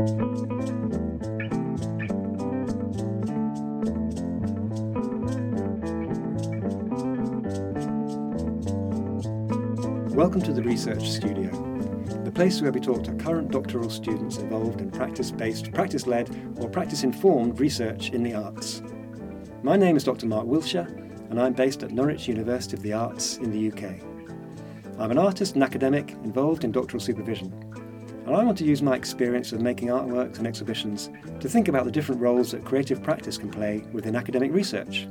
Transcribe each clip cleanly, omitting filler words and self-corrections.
Welcome to the Research Studio, the place where we talk to current doctoral students involved in practice-based, practice-led or practice-informed research in the arts. My name is Dr. Mark Wiltshire and I'm based at Norwich University of the Arts in the UK. I'm an artist and academic involved in doctoral supervision, and I want to use my experience of making artworks and exhibitions to think about the different roles that creative practice can play within academic research.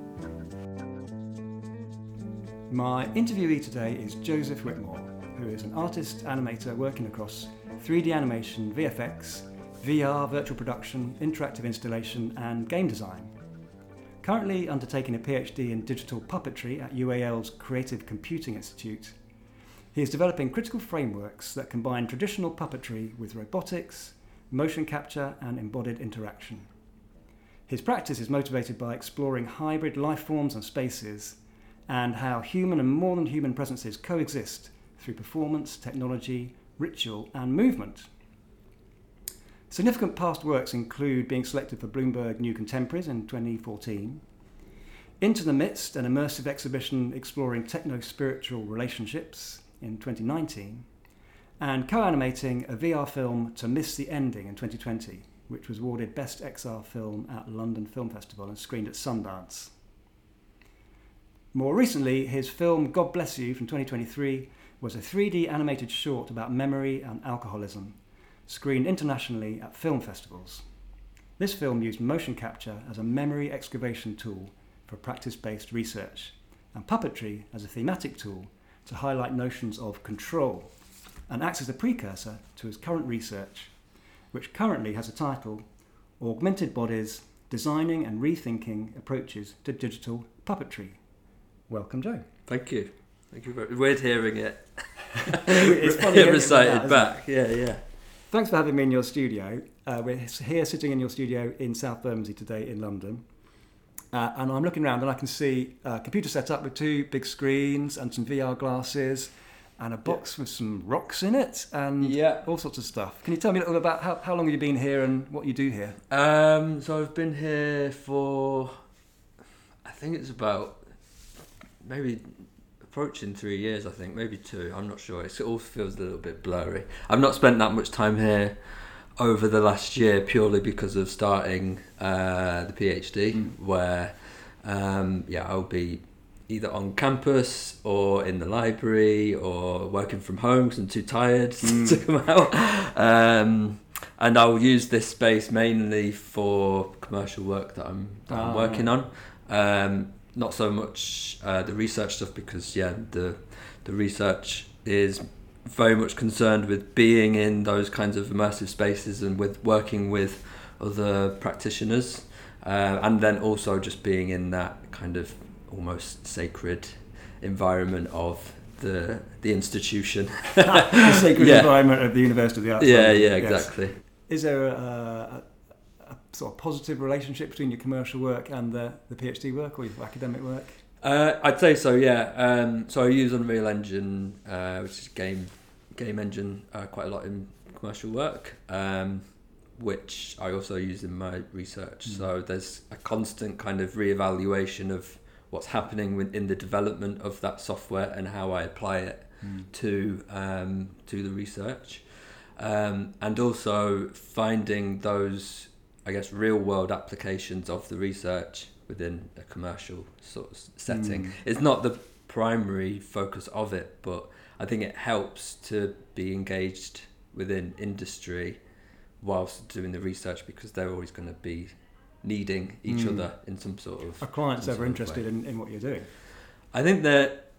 My interviewee today is Joseph Whitmore, who is an artist animator working across 3D animation, VFX, VR, virtual production, interactive installation and game design. Currently undertaking a PhD in digital puppetry at UAL's Creative Computing Institute, he is developing critical frameworks that combine traditional puppetry with robotics, motion capture and embodied interaction. His practice is motivated by exploring hybrid life forms and spaces and how human and more than human presences coexist through performance, technology, ritual and movement. Significant past works include being selected for Bloomberg New Contemporaries in 2014, Into the Midst, an immersive exhibition exploring techno-spiritual relationships in 2019, and co-animating a VR film To Miss the Ending in 2020, which was awarded Best XR Film at London Film Festival and screened at Sundance. More recently, his film God Bless You from 2023 was a 3D animated short about memory and alcoholism, screened internationally at film festivals. This film used motion capture as a memory excavation tool for practice-based research, and puppetry as a thematic tool to highlight notions of control, and acts as a precursor to his current research, which currently has a title, Augmented Bodies, Designing and Rethinking Approaches to Digital Puppetry. Welcome, Joe. Thank you. Thank you. Weird hearing it. It's funny hearing recited it back. Yeah. Thanks for having me in your studio. We're here sitting in your studio in South Bermondsey today in London. And I'm looking around and I can see a computer set up with two big screens and some VR glasses and a box with some rocks in it and all sorts of stuff. Can you tell me a little bit about how long have you been here and what you do here? So I've been here for, I think it's about maybe approaching 3 years, I think, maybe 2, I'm not sure. It all feels a little bit blurry. I've not spent that much time here over the last year purely because of starting the PhD, where I'll be either on campus or in the library or working from home because I'm too tired to come out. And I'll use this space mainly for commercial work that I'm working on. Not so much the research stuff because the research is very much concerned with being in those kinds of immersive spaces and with working with other practitioners, and then also just being in that kind of almost sacred environment of the institution. The sacred environment of the University of the Arts. Exactly. Yes. Is there a sort of positive relationship between your commercial work and the PhD work or your academic work? I'd say so, yeah. So I use Unreal Engine, which is game engine, quite a lot in commercial work, which I also use in my research. So there's a constant kind of reevaluation of what's happening in the development of that software and how I apply it to the research, and also finding those, I guess, real world applications of the research within a commercial sort of setting. It's not the primary focus of it, but I think it helps to be engaged within industry whilst doing the research because they're always going to be needing each other in some sort of... Are clients ever interested in what you're doing? I think that,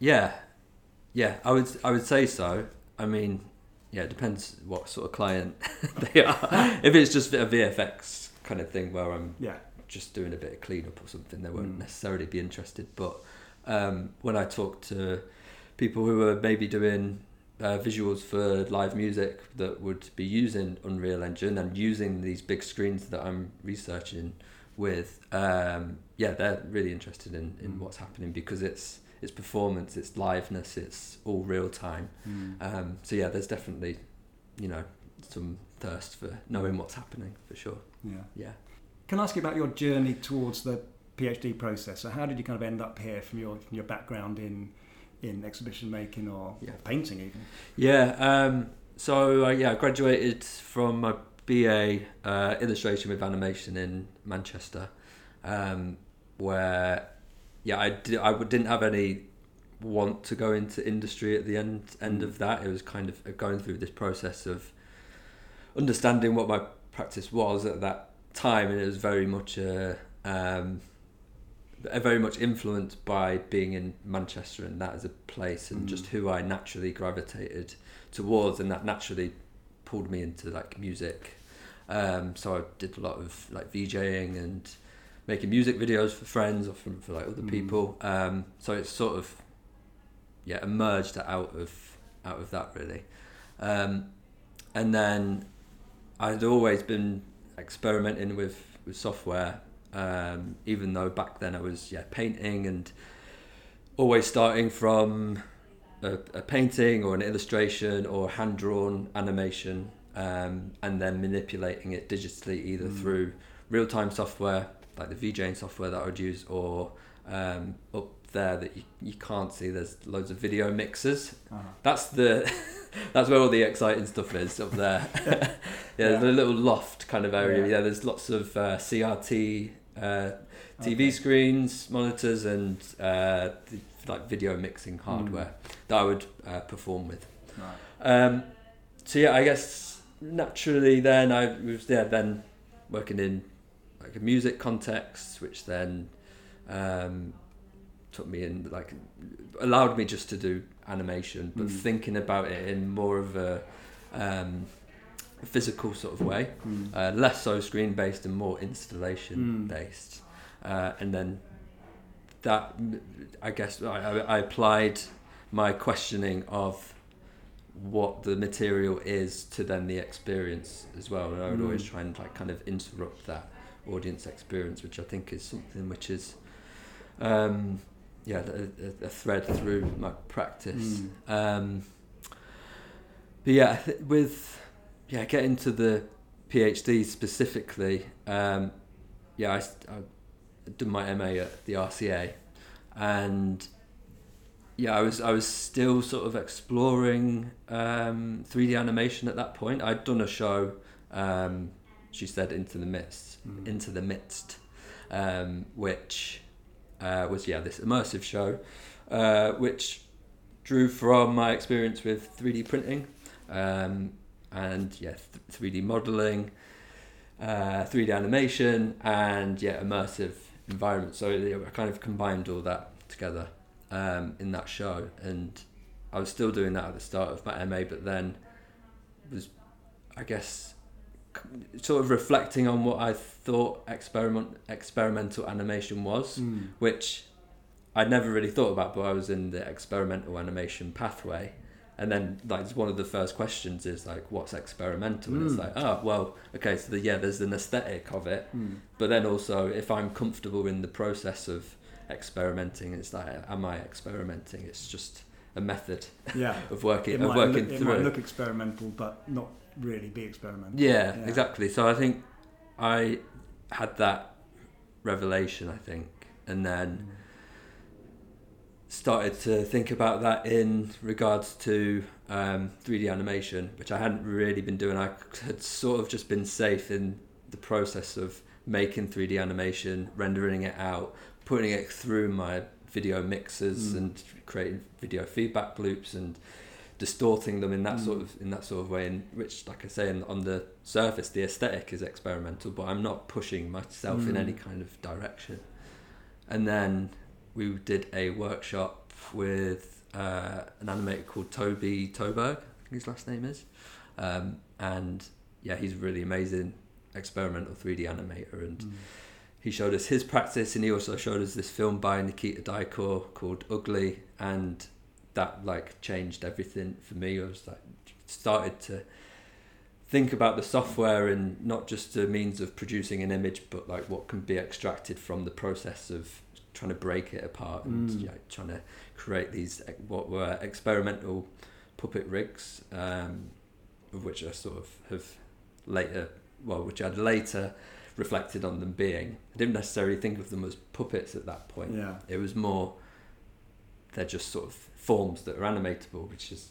I would say so. I mean, it depends what sort of client they are. If it's just a VFX kind of thing where I'm just doing a bit of cleanup or something, they won't necessarily be interested. But when I talk to people who are maybe doing visuals for live music that would be using Unreal Engine and using these big screens that I'm researching with, they're really interested in what's happening because it's performance, it's liveness, it's all real time. So there's definitely some thirst for knowing what's happening, for sure. Yeah. Can I ask you about your journey towards the PhD process? So how did you kind of end up here from your background in exhibition making or painting even? Yeah. So I graduated from my BA illustration with animation in Manchester, where I didn't have any want to go into industry at the end of that. It was kind of going through this process of understanding what my practice was at that time, and it was very much very much influenced by being in Manchester and that as a place, and just who I naturally gravitated towards, and that naturally pulled me into like music. So I did a lot of like VJing and making music videos for friends or for like other people. So it's sort of emerged out of that really. And then I'd always been experimenting with software, even though back then I was painting, and always starting from a painting or an illustration or hand-drawn animation, and then manipulating it digitally either through real-time software like the VJing software that I would use, or up there that you can't see, there's loads of video mixers. That's where all the exciting stuff is, up there. There's a little loft kind of area. There's lots of CRT TV screens, monitors, and like video mixing hardware that I would perform with. So I guess naturally then I was then working in like a music context, which then took me in, like allowed me just to do animation, but thinking about it in more of a physical sort of way, less so screen based and more installation based. And then that, I guess I applied my questioning of what the material is to then the experience as well, and I would always try and like kind of interrupt that audience experience, which I think is something which is a thread through my practice. With getting to the PhD specifically, I did my MA at the RCA, and I was still sort of exploring 3D animation at that point. I'd done a show, she said, Into the Midst, which was this immersive show, which drew from my experience with 3D printing, and 3D modelling, 3D animation, and immersive environment. So I kind of combined all that together in that show, and I was still doing that at the start of my MA, but then was, I guess, sort of reflecting on what I thought experimental animation was, which I'd never really thought about, but I was in the experimental animation pathway. And then like one of the first questions is like, what's experimental? And it's like, so there's an aesthetic of it, but then also if I'm comfortable in the process of experimenting, it's like, am I experimenting? It's just a method of working through. It might look experimental, but not really be experimental. Yeah, exactly. So I think I had that revelation, I think, and then started to think about that in regards to 3D animation, which I hadn't really been doing. I had sort of just been safe in the process of making 3D animation, rendering it out, putting it through my video mixers and creating video feedback loops and distorting them in that sort of way, in which, like I say, on the surface the aesthetic is experimental, but I'm not pushing myself in any kind of direction. And then we did a workshop with an animator called Toby Toberg, I think his last name is, and he's a really amazing experimental 3D animator, and he showed us his practice, and he also showed us this film by Nikita Daikur called Ugly, and that like changed everything for me. I was like, started to think about the software and not just a means of producing an image, but like what can be extracted from the process of trying to break it apart and trying to create these what were experimental puppet rigs, of which I sort of have later, which I'd later reflected on them being. I didn't necessarily think of them as puppets at that point. Yeah. It was more, they're just sort of forms that are animatable, which is,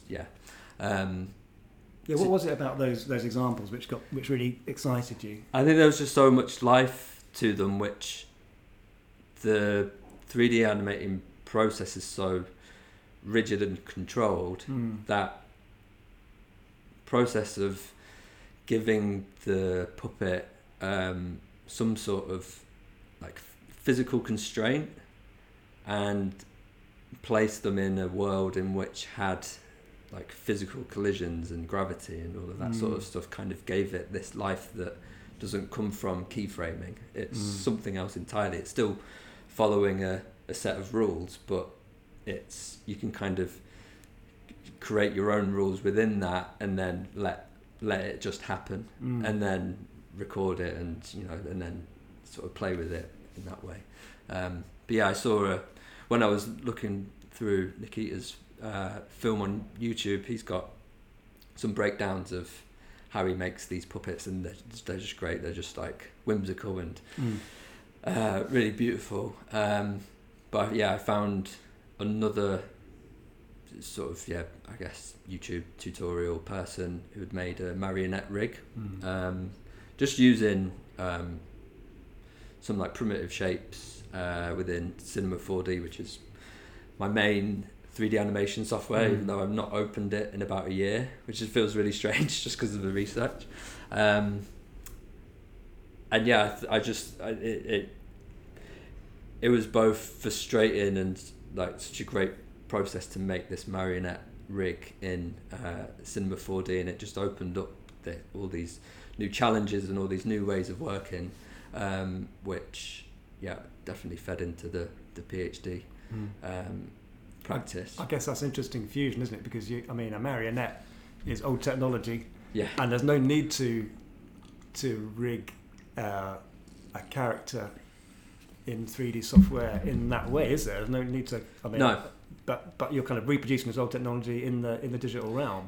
What was it about those examples which really excited you? I think there was just so much life to them, which the 3D animating process is so rigid and controlled that process of giving the puppet some sort of like physical constraint and place them in a world in which had like physical collisions and gravity and all of that sort of stuff kind of gave it this life that doesn't come from keyframing. It's something else entirely. It's still following a set of rules, but you can kind of create your own rules within that and then let it just happen and then record it and and then sort of play with it in that way. But yeah, I saw when I was looking through Nikita's film on YouTube, he's got some breakdowns of how he makes these puppets, and they're just great. They're just like whimsical and really beautiful. But yeah, I found another sort of I guess YouTube tutorial person who had made a marionette rig, just using some like primitive shapes within Cinema 4D, which is my main 3D animation software, even though I've not opened it in about a year, which just feels really strange just because of the research. And yeah, it was both frustrating and like such a great process to make this marionette rig in Cinema 4D, and it just opened up all these new challenges and all these new ways of working, which definitely fed into the PhD practice. I guess that's an interesting fusion, isn't it? Because a marionette is old technology, and there's no need to rig a character in 3D software in that way, is there? There's no need to. No. But you're kind of reproducing this old technology in the digital realm.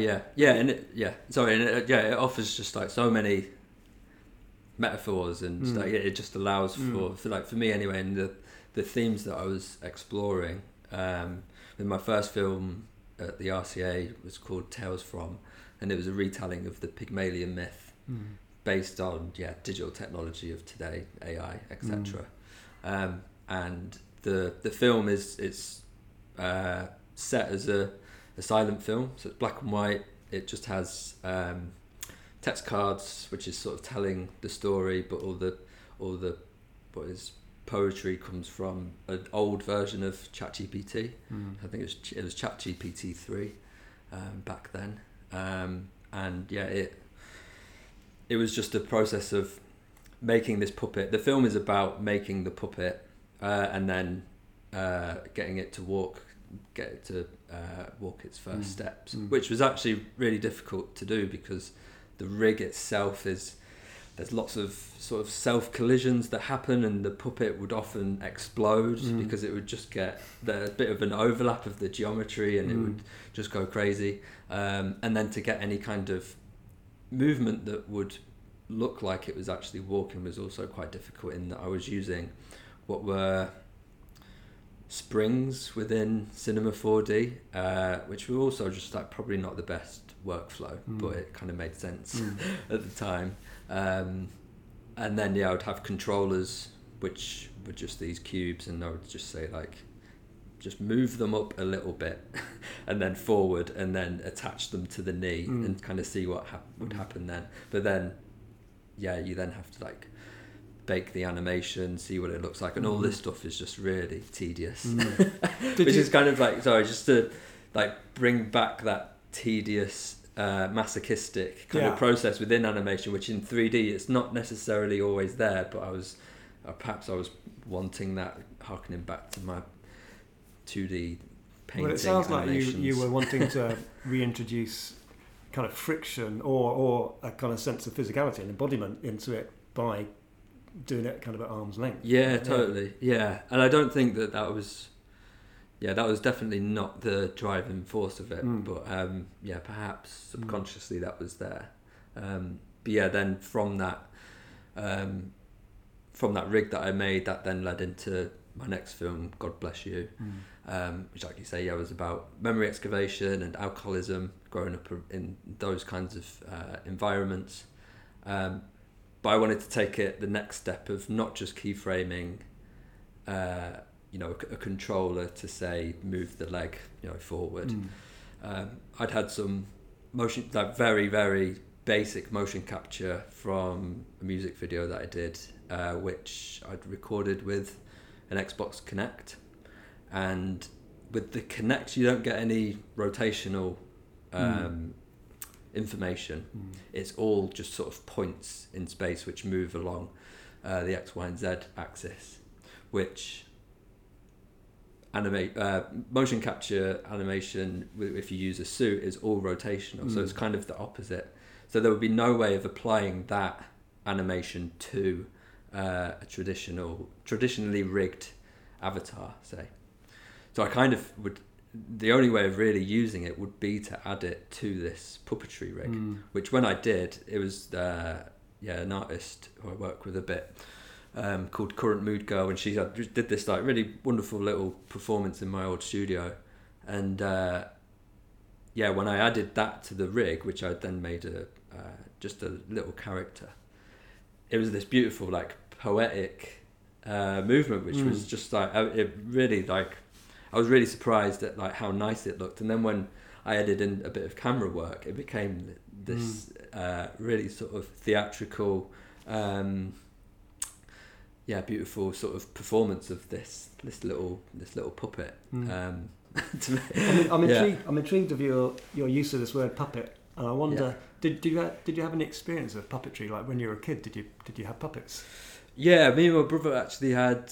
It offers just like so many metaphors, and it just allows for me anyway, and the themes that I was exploring. With my first film at the RCA was called Tales From, and it was a retelling of the Pygmalion myth based on digital technology of today, AI, etc. And the film it's set as a silent film, so it's black and white. It just has text cards, which is sort of telling the story, but all the what is poetry comes from an old version of ChatGPT. I think it was ChatGPT 3 back then, and it was just a process of making this puppet. The film is about making the puppet and then getting it to walk its first steps, which was actually really difficult to do because the rig itself there's lots of sort of self collisions that happen, and the puppet would often explode because it would just get a bit of an overlap of the geometry, and it would just go crazy. And then to get any kind of movement that would look like it was actually walking was also quite difficult, in that I was using what were springs within Cinema 4D, which were also just like probably not the best workflow, but it kind of made sense at the time. And then I would have controllers which were just these cubes, and I would just say like just move them up a little bit and then forward, and then attach them to the knee and kind of see what would happen then. But then you then have to like bake the animation, see what it looks like, and all this stuff is just really tedious. Which is kind of like, sorry, just to like bring back that tedious masochistic kind of process within animation, which in 3D it's not necessarily always there, but I was wanting that, harkening back to my 2D painting. Well, it sounds like animations. you were wanting to reintroduce kind of friction or a kind of sense of physicality and embodiment into it by doing it kind of at arm's length. Totally. And I don't think that was definitely not the driving force of it, but perhaps subconsciously that was there. yeah, then from that rig that I made, that then led into my next film, God Bless You, which, like you say, was about memory excavation and alcoholism, growing up in those kinds of environments. But I wanted to take it the next step of not just keyframing, a controller to say move the leg, forward. I'd had some motion, like very, very basic motion capture from a music video that I did, which I'd recorded with an Xbox Kinect, and with the Kinect you don't get any rotational information. It's all just sort of points in space which move along the X, Y and Z axis, which motion capture animation, if you use a suit, is all rotational. So it's kind of the opposite. So there would be no way of applying that animation to a traditionally rigged avatar, say. So I kind of would, the only way of really using it would be to add it to this puppetry rig, which when I did, it was an artist who I work with a bit, called Current Mood Girl, and she did this like really wonderful little performance in my old studio, and when I added that to the rig, which I then made just a little character, it was this beautiful like poetic movement, which was just like it really, like, I was really surprised at like how nice it looked. And then when I added in a bit of camera work, it became this really sort of theatrical, beautiful sort of performance of this little puppet. I'm intrigued of your use of this word puppet, and I wonder, did you have any experience of puppetry? Like when you were a kid, did you have puppets? Yeah, me and my brother actually had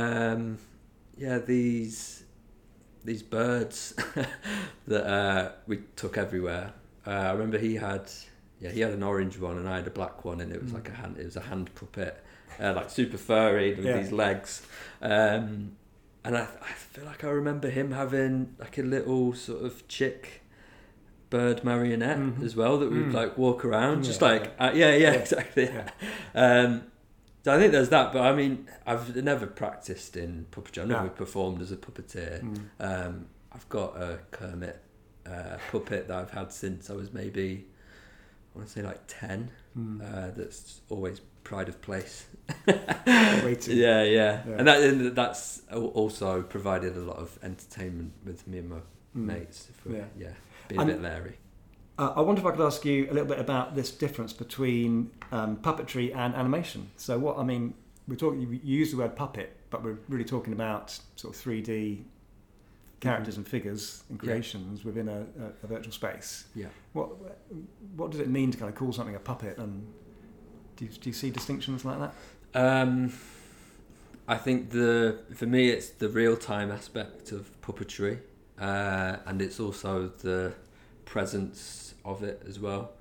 these birds that we took everywhere. I remember he had an orange one and I had a black one, and it was like a hand puppet, like super furry with these legs. And I feel like I remember him having like a little sort of chick bird marionette as well that would like walk around, just like exactly. So I think there's that, but I mean, I've never practiced in puppetry. I've never performed as a puppeteer. I've got a Kermit puppet that I've had since I was maybe, I want to say like 10. That's always pride of place. Yeah. And that's also provided a lot of entertainment with me and my mates. Being a bit Larry. I wonder if I could ask you a little bit about this difference between puppetry and animation. So you use the word puppet, but we're really talking about sort of 3D characters and figures and creations within a virtual space. Yeah. What does it mean to kind of call something a puppet, and do you see distinctions like that? I think for me it's the real-time aspect of puppetry, and it's also the presence of it as well.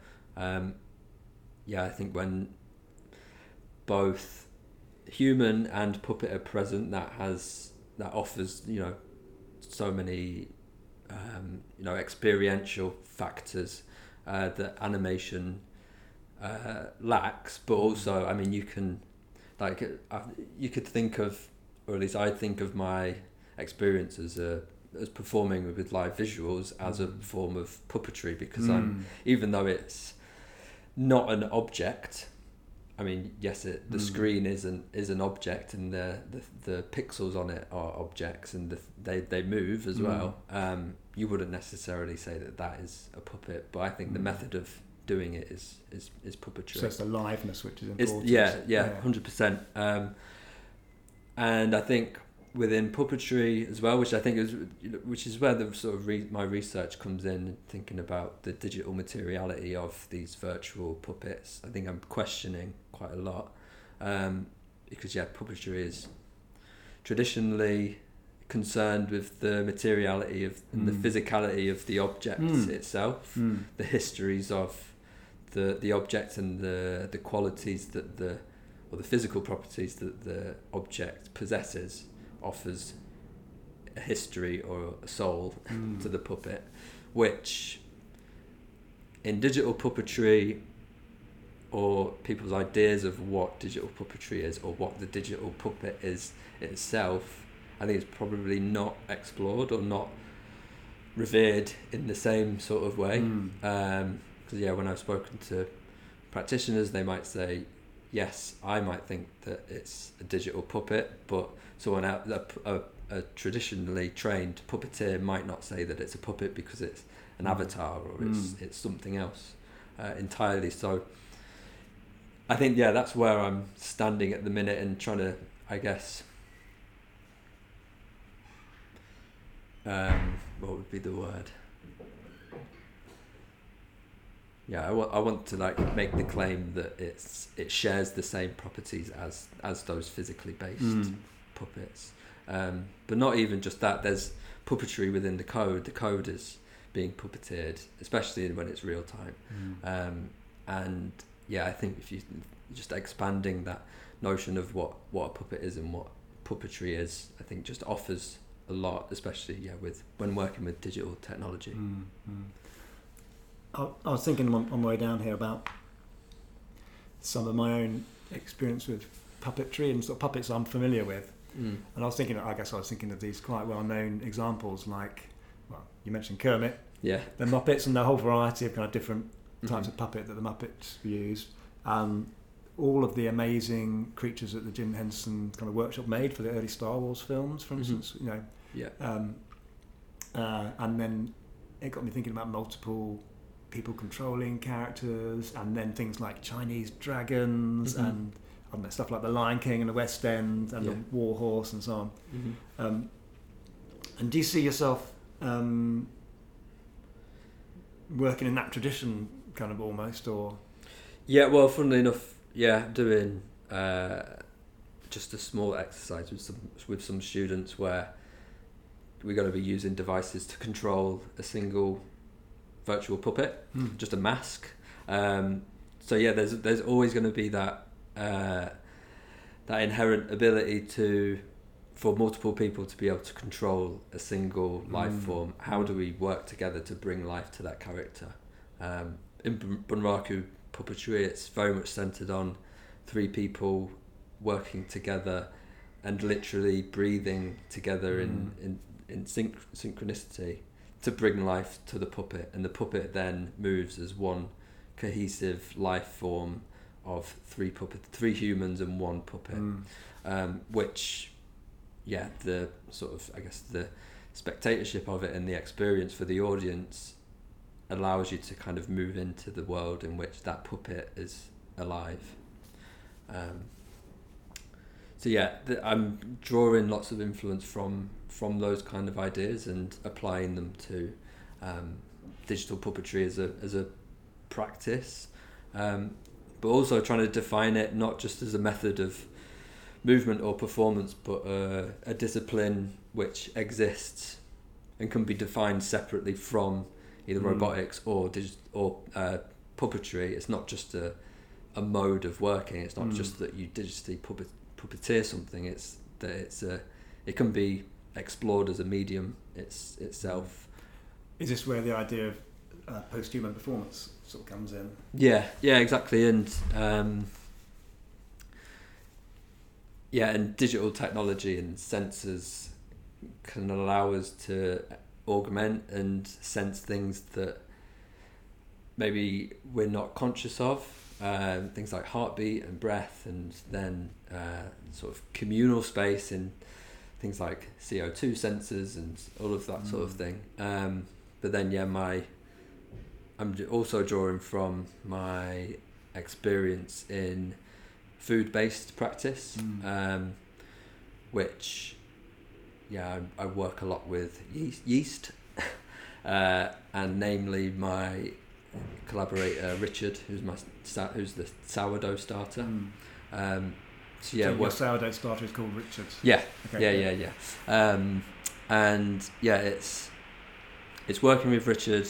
I think when both human and puppet are present, that offers so many experiential factors that animation lacks. But also, I mean, you could think of, or at least I think of my experience as performing with live visuals as a form of puppetry, because even though it's not an object, I mean, yes, the screen is an object, and the pixels on it are objects, and they move as well. You wouldn't necessarily say that is a puppet, but I think the method of doing it is puppetry. So it's the liveness which is important. 100%. And I think within puppetry as well, which is where the sort of my research comes in, thinking about the digital materiality of these virtual puppets. I think I'm questioning quite a lot, because puppetry is traditionally concerned with the materiality of and the physicality of the object itself, the histories of the object and the qualities or the physical properties that the object possesses offers a history or a soul to the puppet, which in digital puppetry or people's ideas of what digital puppetry is, or what the digital puppet is itself, I think it's probably not explored or not revered in the same sort of way. Because when I've spoken to practitioners, they might say, yes, I might think that it's a digital puppet, but someone out, a traditionally trained puppeteer might not say that it's a puppet because it's an avatar, or it's something else entirely. So I think that's where I'm standing at the minute, and trying to, I guess, what would be the word? I want to like make the claim that it shares the same properties as those physically based puppets, but not even just that. There's puppetry within the code. The code is being puppeteered, especially when it's real time, and I think if you just expanding that notion of what a puppet is and what puppetry is, I think just offers a lot, especially when working with digital technology. I was thinking on my way down here about some of my own experience with puppetry and sort of puppets I'm familiar with, and I was thinking of these quite well-known examples, like, well, you mentioned Kermit, the Muppets, and the whole variety of kind of different types of puppet that the Muppets used, all of the amazing creatures that the Jim Henson kind of workshop made for the early Star Wars films, for instance, and then it got me thinking about multiple people controlling characters, and then things like Chinese dragons and I don't know, stuff like the Lion King and the West End and the War Horse and so on. And do you see yourself working in that tradition, kind of almost, or? Yeah, well, funnily enough, doing just a small exercise with some students where we're going to be using devices to control a single virtual puppet, just a mask. There's always going to be that inherent ability for multiple people to be able to control a single life form. How do we work together to bring life to that character? In Bunraku puppetry, it's very much centered on three people working together and literally breathing together in synchronicity to bring life to the puppet, and the puppet then moves as one cohesive life form of three humans and one puppet, which the sort of, I guess, the spectatorship of it and the experience for the audience allows you to kind of move into the world in which that puppet is alive. I'm drawing lots of influence from those kind of ideas and applying them to digital puppetry as a practice, but also trying to define it not just as a method of movement or performance, but a discipline which exists and can be defined separately from either robotics or puppetry. It's not just a mode of working. It's not just that you digitally puppeteer something. It's that it can be explored as a medium itself. Is this where the idea of post-human performance sort of comes in? Yeah, exactly. And and digital technology and sensors can allow us to augment and sense things that maybe we're not conscious of, things like heartbeat and breath, and then sort of communal space in things like CO2 sensors and all of that sort of thing. But then I'm also drawing from my experience in food-based practice, which I work a lot with yeast, and namely my collaborator Richard, who's the sourdough starter. So your sourdough starter is called Richard. Yeah, okay. And it's working with Richard,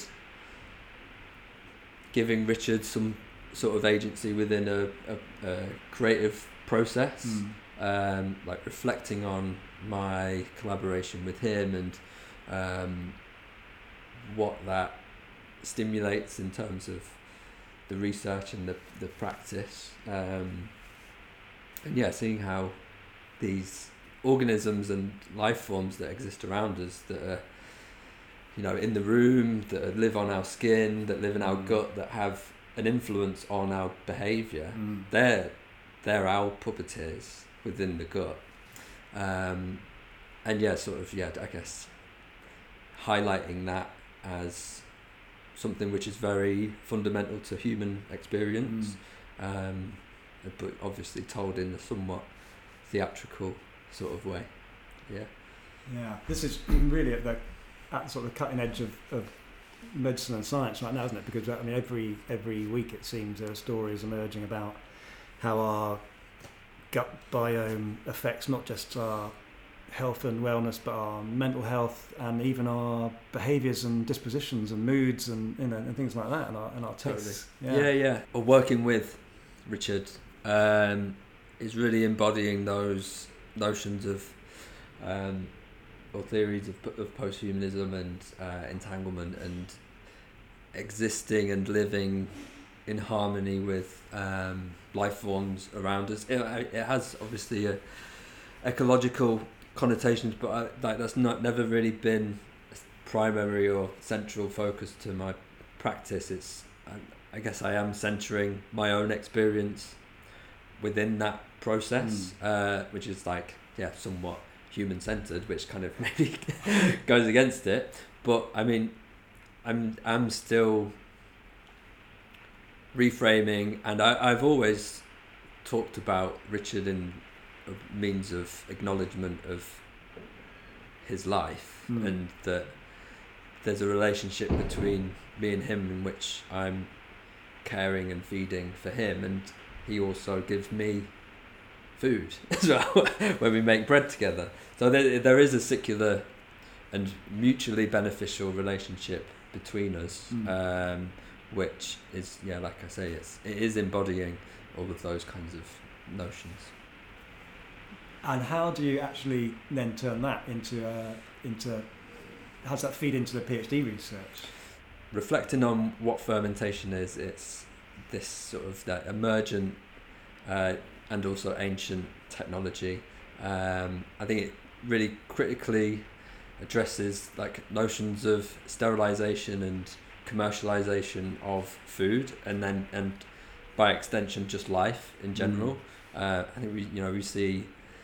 giving Richard some sort of agency within a creative process, like reflecting on my collaboration with him and what that stimulates in terms of the research and the practice, and yeah, seeing how these organisms and life forms that exist around us, that are, you know, in the room, that live on our skin, that live in our gut, that have an influence on our behaviour, they're our puppeteers within the gut. And yeah, sort of, yeah, I guess highlighting that as something which is very fundamental to human experience, but obviously told in a somewhat theatrical sort of way. Yeah. This is really at sort of the cutting edge of medicine and science right now, isn't it? Because I mean, every week it seems there are stories emerging about how our gut biome affects not just our health and wellness, but our mental health and even our behaviours and dispositions and moods and, you know, and things like that, and our tastes. Totally. Yeah. Or working with Richard is really embodying those notions of or theories of post-humanism and entanglement, and existing and living in harmony with life forms around us. It has obviously ecological connotations, but that's never really been a primary or central focus to my practice. It's I guess I am centering my own experience within that process, which is somewhat human-centered, which kind of maybe goes against it. But I mean, I'm still reframing, and I've always talked about Richard in a means of acknowledgement of his life, and that there's a relationship between me and him in which I'm caring and feeding for him, and he also gives me food as well when we make bread together. So there is a circular and mutually beneficial relationship between us, which is, like I say, it is embodying all of those kinds of notions. And how do you actually then turn that into how does that feed into the PhD research? Reflecting on what fermentation is, it's this sort of that emergent and also ancient technology. I think it really critically addresses notions of sterilization and commercialization of food, and by extension just life in general. I think we see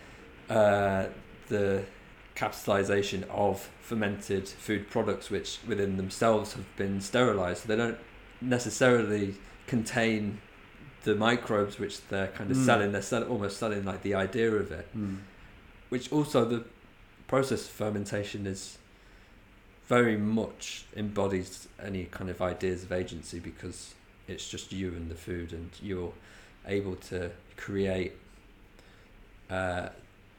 the capitalization of fermented food products, which within themselves have been sterilized. So they don't necessarily contain the microbes which they're kind of selling. They're almost selling the idea of it, which also the process of fermentation is very much embodies any kind of ideas of agency, because it's just you and the food, and you're able to create a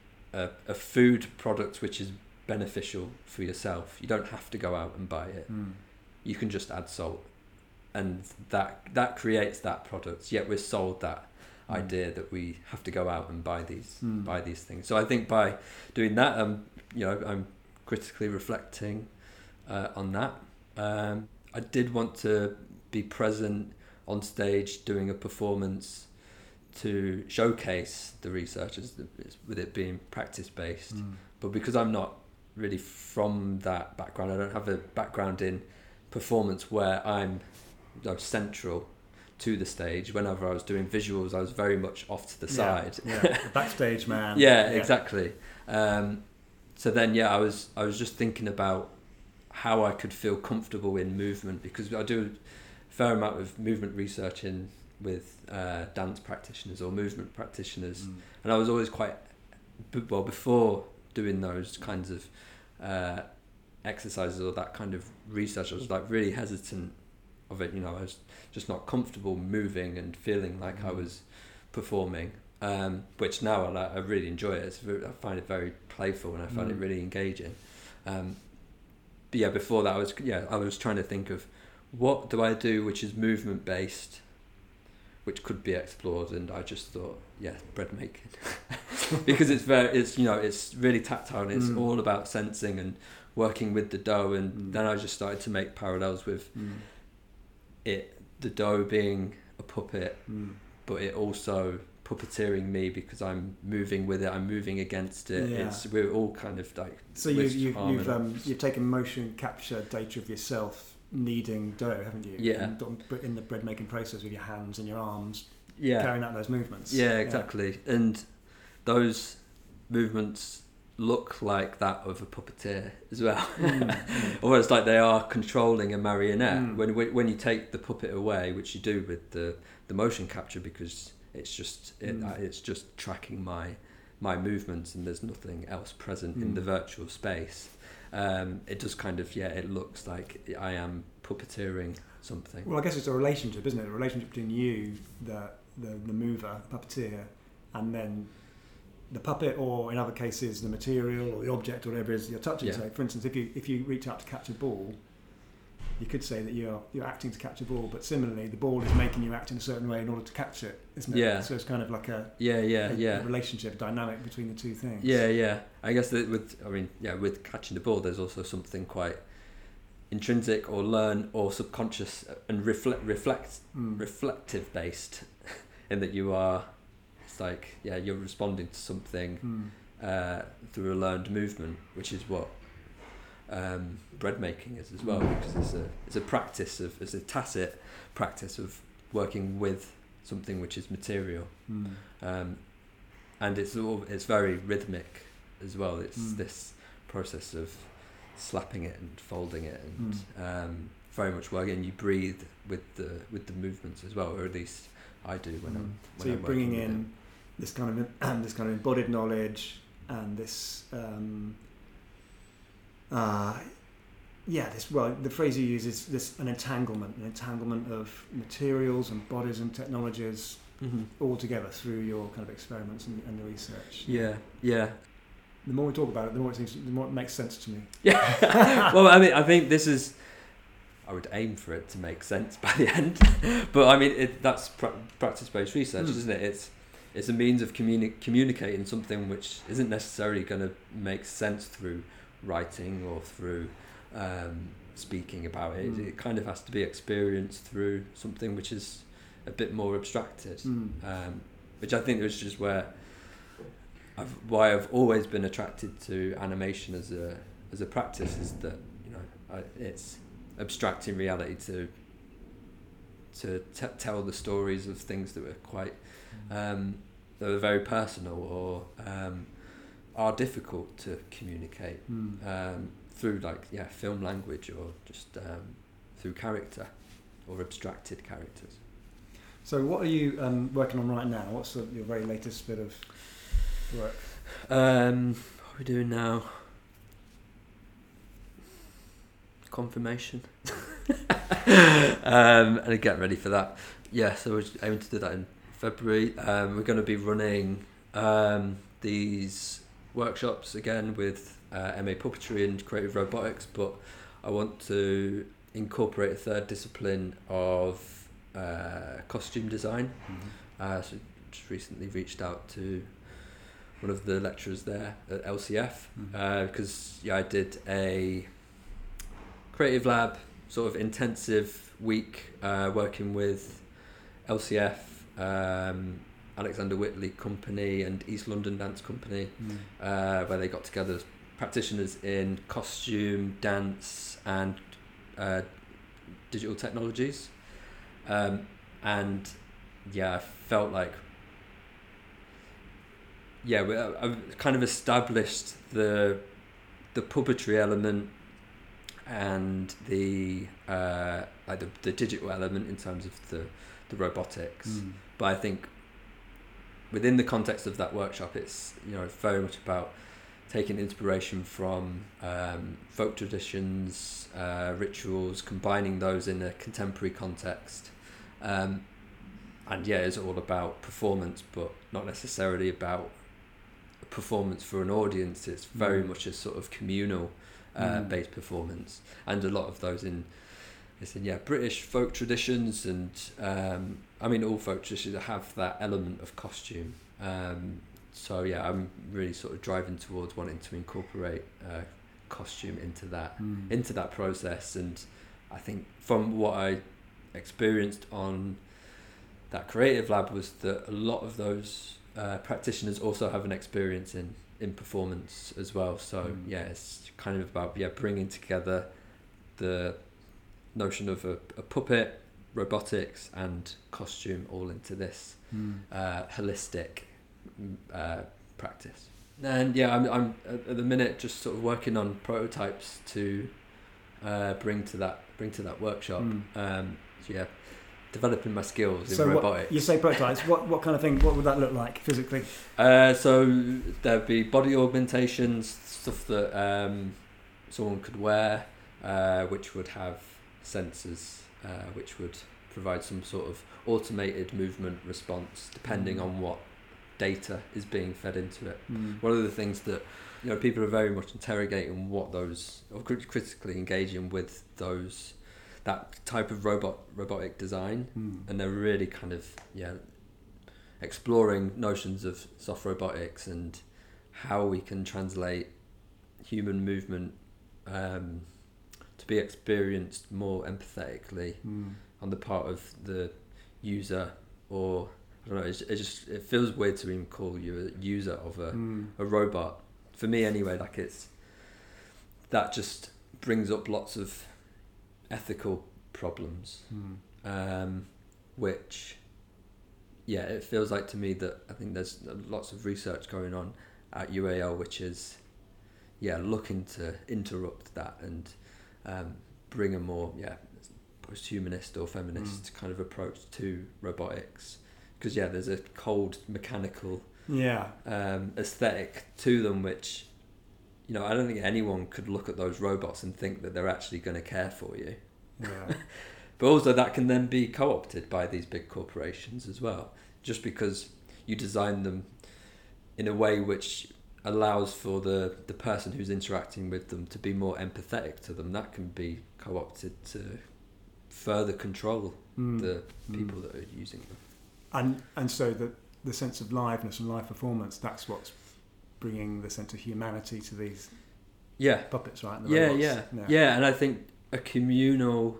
food product which is beneficial for yourself. You don't have to go out and buy it. You can just add salt, and that creates that product. Yet we're sold that idea that we have to go out and buy these things. So I think by doing that, I'm critically reflecting on that. I did want to be present on stage doing a performance to showcase the research, with it being practice-based. But because I'm not really from that background, I don't have a background in performance where I'm central to the stage. Whenever I was doing visuals, I was very much off to the side. The backstage man. Exactly. So then, I was just thinking about how I could feel comfortable in movement, because I do a fair amount of movement research with dance practitioners or movement practitioners, and I was always before doing those kinds of exercises or that kind of research, I was really hesitant of it. I was just not comfortable moving and feeling like I was performing, which now I really enjoy it. I find it very playful, and I find it really engaging. But before that I was trying to think of what do I do which is movement based, which could be explored, and I just thought bread making because it's really tactile, and it's all about sensing and working with the dough, and then I just started to make parallels with it the dough being a puppet, but it also puppeteering me because I'm moving with it, I'm moving against it. Yeah. We're all kind of like. So you've taken motion capture data of yourself kneading dough, haven't you? Yeah. And in the bread making process with your hands and your arms, Yeah. carrying out those movements. Yeah, exactly. Yeah. And those movements look like that of a puppeteer as well. Almost like they are controlling a marionette. When you take the puppet away, which you do with the motion capture, because it's just tracking my movements and there's nothing else present in the virtual space. It does kind of, it looks like I am puppeteering something. Well, I guess it's a relationship, isn't it? A relationship between you, the mover, puppeteer, and then the puppet, or in other cases the material or the object or whatever it is you're touching. So, for instance, if you reach out to catch a ball, you could say that you're acting to catch a ball, but similarly the ball is making you act in a certain way in order to catch it, isn't it? Yeah. So it's kind of like a relationship, a dynamic between the two things. Yeah. I guess that with catching the ball, there's also something quite intrinsic or learned or subconscious and reflective based in that you are. It's like you're responding to something through a learned movement, which is what bread making is as well, because it's a tacit practice of working with something which is material, and it's very rhythmic as well. It's this process of slapping it and folding it and very much working. You breathe with the movements as well, or at least I do when I'm. So you're bringing in this kind of embodied knowledge and this. The phrase you use is an entanglement of materials and bodies and technologies all together through your kind of experiments and the research. Yeah. The more we talk about it, the more it makes sense to me. Yeah. Well, I mean, I think I would aim for it to make sense by the end, but I mean, that's practice-based research, isn't it? It's a means of communicating something which isn't necessarily going to make sense through writing or through speaking about it. It kind of has to be experienced through something which is a bit more abstracted, which I think is just why I've always been attracted to animation as a practice, is that it's abstracting reality to tell the stories of things that were quite that are very personal or are difficult to communicate through film language or just through character or abstracted characters. So what are you working on right now? What's your very latest bit of work? What are we doing now? Confirmation. And get ready for that. Yeah, so we're aiming to do that in February. We're going to be running these workshops again with MA Puppetry and Creative Robotics, but I want to incorporate a third discipline of costume design. So just recently reached out to one of the lecturers there at LCF because I did a Creative Lab sort of intensive week working with LCF, Alexander Whitley Company and East London Dance Company, where they got together as practitioners in costume, dance and digital technologies. And I felt like I've kind of established the puppetry element and the digital element in terms of the robotics, but I think within the context of that workshop, it's very much about taking inspiration from folk traditions, rituals, combining those in a contemporary context, and it's all about performance, but not necessarily about a performance for an audience. It's very much a sort of communal based performance, and a lot of those in British folk traditions, and all folk traditions have that element of costume. So I'm really sort of driving towards wanting to incorporate costume into that process, and I think from what I experienced on that creative lab was that a lot of those practitioners also have an experience in performance as well. So it's kind of about bringing together the notion of a puppet, robotics, and costume all into this holistic practice. And I'm at the minute just sort of working on prototypes to bring to that workshop. Developing my skills in robotics. You say prototypes. What kind of thing? What would that look like physically? So there'd be body augmentations, stuff that someone could wear, which would have sensors, which would provide some sort of automated movement response depending on what data is being fed into it. One of the things that people are very much interrogating what those, or critically engaging with those, that type of robotic design, and they're really kind of exploring notions of soft robotics and how we can translate human movement to be experienced more empathetically on the part of the user, or I don't know. It feels weird to even call you a user of a robot. For me, anyway, that just brings up lots of ethical problems, which it feels like to me that I think there's lots of research going on at UAL which is looking to interrupt that and bring a more post-humanist or feminist kind of approach to robotics, because there's a cold mechanical aesthetic to them, which I don't think anyone could look at those robots and think that they're actually going to care for you. But also that can then be co-opted by these big corporations as well, just because you design them in a way which allows for the person who's interacting with them to be more empathetic to them. That can be co-opted to further control the people that are using them. And so the sense of liveness and live performance, that's what's bringing the sense of humanity to these puppets, right? And I think a communal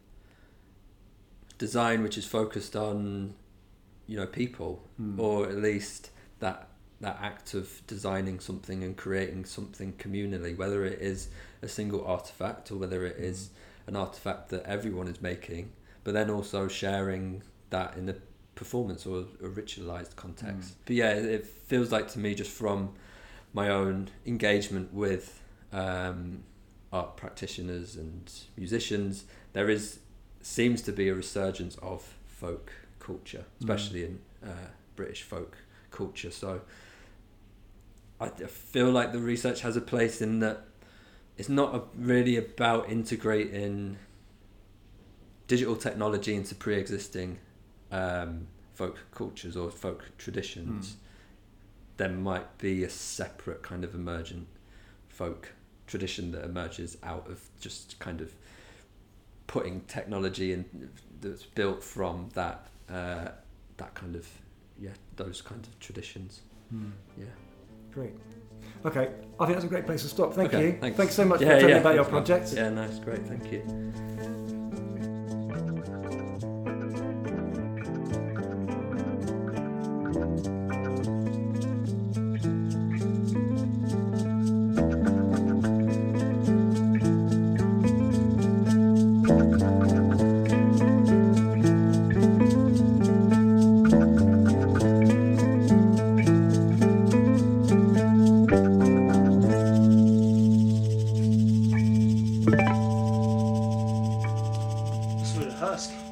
design which is focused on people, or at least that act of designing something and creating something communally, whether it is a single artifact or whether it is an artifact that everyone is making, but then also sharing that in the performance or a ritualized context. But it feels like to me, just from my own engagement with art practitioners and musicians, there seems to be a resurgence of folk culture, especially in British folk culture. So I feel like the research has a place in that it's not really about integrating digital technology into pre-existing folk cultures or folk traditions. There might be a separate kind of emergent folk tradition that emerges out of just kind of putting technology in that's built from that kind of those kinds of traditions. Great. Okay, I think that's a great place to stop. Thank you. Thanks. Thanks so much for telling me about your project. Yeah, nice, great, thank you. It's with a husk.